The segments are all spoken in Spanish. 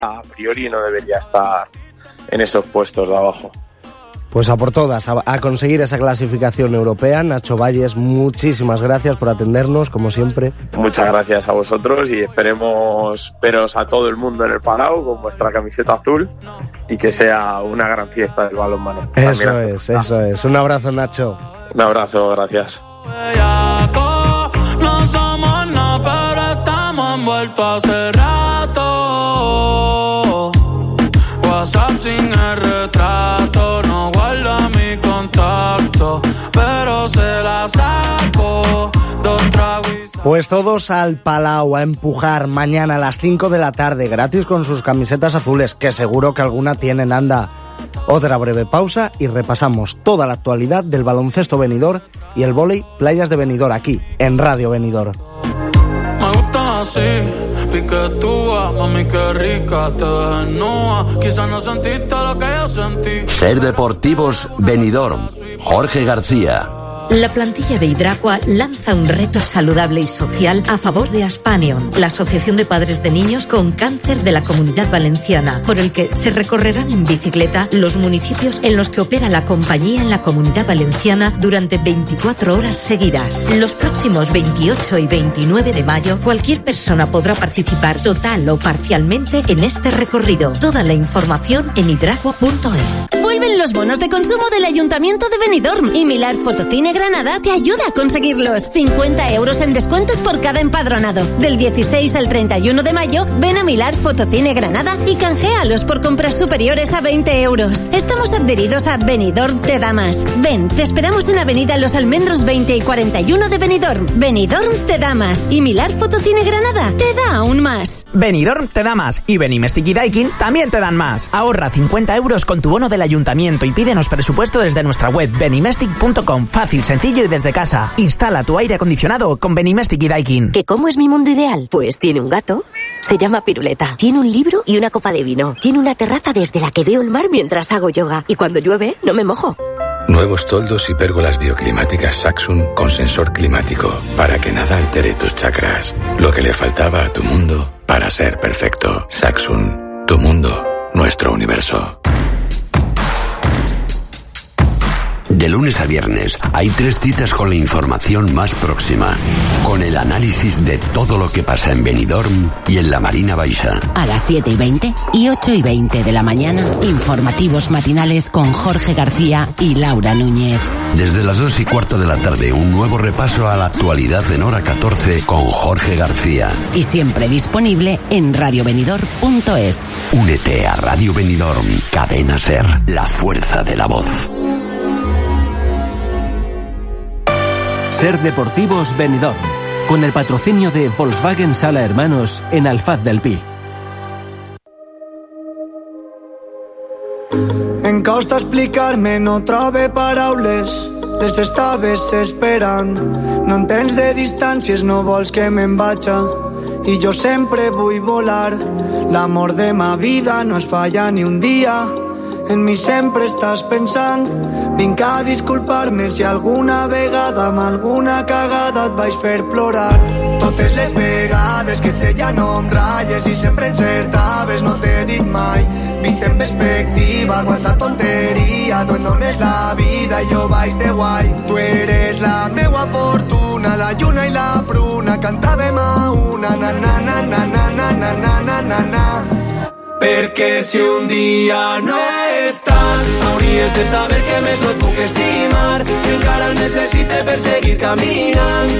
a priori no debería estar en esos puestos de abajo. Pues a por todas, a conseguir esa clasificación europea. Nacho Valles, muchísimas gracias por atendernos, como siempre. Muchas gracias a vosotros y esperemos veros a todo el mundo en el Palau con vuestra camiseta azul y que sea una gran fiesta del balonmano. Eso es. Un abrazo, Nacho. Un abrazo, gracias. No somos nada, pero estamos envueltos hace rato. WhatsApp sin el retrato, no guarda mi contacto, pero se la saco. Pues todos al Palau a empujar mañana a las 5 de la tarde, gratis con sus camisetas azules, que seguro que alguna tienen, anda. Otra breve pausa y repasamos toda la actualidad del baloncesto Benidorm y el vóley Playas de Benidorm aquí, en Radio Benidorm. Me gusta así, piquetúa, mami qué rica te desnuda. Quizás no sentiste lo que yo sentí. Ser Deportivos Benidorm, Jorge García. La plantilla de Hidracua lanza un reto saludable y social a favor de Aspanion, la Asociación de Padres de Niños con Cáncer de la Comunidad Valenciana, por el que se recorrerán en bicicleta los municipios en los que opera la compañía en la Comunidad Valenciana durante 24 horas seguidas. Los próximos 28 y 29 de mayo, cualquier persona podrá participar total o parcialmente en este recorrido. Toda la información en hidracua.es. Vuelven los bonos de consumo del Ayuntamiento de Benidorm y Milar Fotocine Granada te ayuda a conseguirlos. 50 euros en descuentos por cada empadronado. Del 16 al 31 de mayo, ven a Milar Fotocine Granada y canjealos por compras superiores a 20 euros. Estamos adheridos a Benidorm Te Da Más. Ven, te esperamos en Avenida Los Almendros 20 y 41 de Benidorm. Benidorm Te Da Más y Milar Fotocine Granada te da aún más. Benidorm Te Da Más y Benimestic y Daikin también te dan más. Ahorra 50 euros con tu bono del ayuntamiento y pídenos presupuesto desde nuestra web benimestic.com. Fácil, sencillo y desde casa. Instala tu aire acondicionado con Benimestic y Daikin. ¿Que cómo es mi mundo ideal? Pues tiene un gato, se llama Piruleta, tiene un libro y una copa de vino, tiene una terraza desde la que veo el mar mientras hago yoga y cuando llueve no me mojo. Nuevos toldos y pérgolas bioclimáticas Saxum con sensor climático para que nada altere tus chakras. Lo que le faltaba a tu mundo para ser perfecto. Saxum, tu mundo, nuestro universo. De lunes a viernes hay 3 citas con la información más próxima, con el análisis de todo lo que pasa en Benidorm y en la Marina Baixa. A las 7:20 y 8:20 de la mañana, informativos matinales con Jorge García y Laura Núñez. Desde las 2:15 de la tarde, un nuevo repaso a la actualidad en hora 14 con Jorge García. Y siempre disponible en radiobenidorm.es. Únete a Radio Benidorm, Cadena Ser, la fuerza de la voz. Ser Deportivos Benidorm, con el patrocinio de Volkswagen Sala Hermanos en Alfaz del Pi. Em costa explicar-me, no trobe paraules, les estaves esperant. No entens de distàncies, no vols que me'n vaja, i jo sempre vull volar. L'amor de ma vida no es falla ni un dia, en mi sempre estàs pensant. Vinc a disculpar-me si alguna vegada amb alguna cagada et vaig fer plorar. Totes les vegades que te ja no em ratlles i sempre encertaves, no t'he dit mai. Vist en perspectiva, quanta tonteria, tu em dones la vida i jo vaig de guai. Tu eres la meua fortuna, la lluna i la pruna, cantàvem a una, na na na na na na na na na na na. Perquè si un dia no estàs, hauries de saber que més no et puc estimar, que encara el necessite per seguir caminant.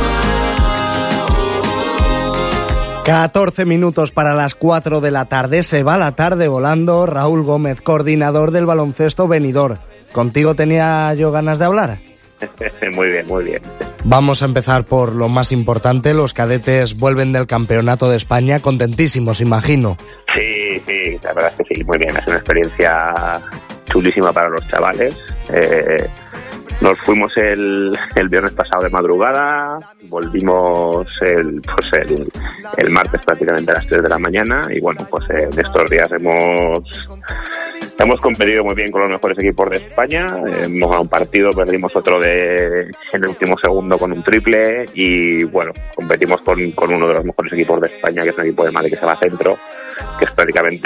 14 minutos para las 4 de la tarde. Se va la tarde volando. Raúl Gómez, coordinador del baloncesto Benidorm. ¿Contigo tenía yo ganas de hablar? Muy bien, muy bien. Vamos a empezar por lo más importante. Los cadetes vuelven del Campeonato de España, contentísimos, imagino. Sí, la verdad es que sí, muy bien. Es una experiencia chulísima para los chavales. Nos fuimos el viernes pasado de madrugada, volvimos el martes prácticamente a las 3 de la mañana y bueno, pues en estos días hemos competido muy bien con los mejores equipos de España. Hemos ganado un partido, perdimos otro en el último segundo con un triple y bueno, competimos con uno de los mejores equipos de España, que es un equipo de Madrid que se va a centro. que es prácticamente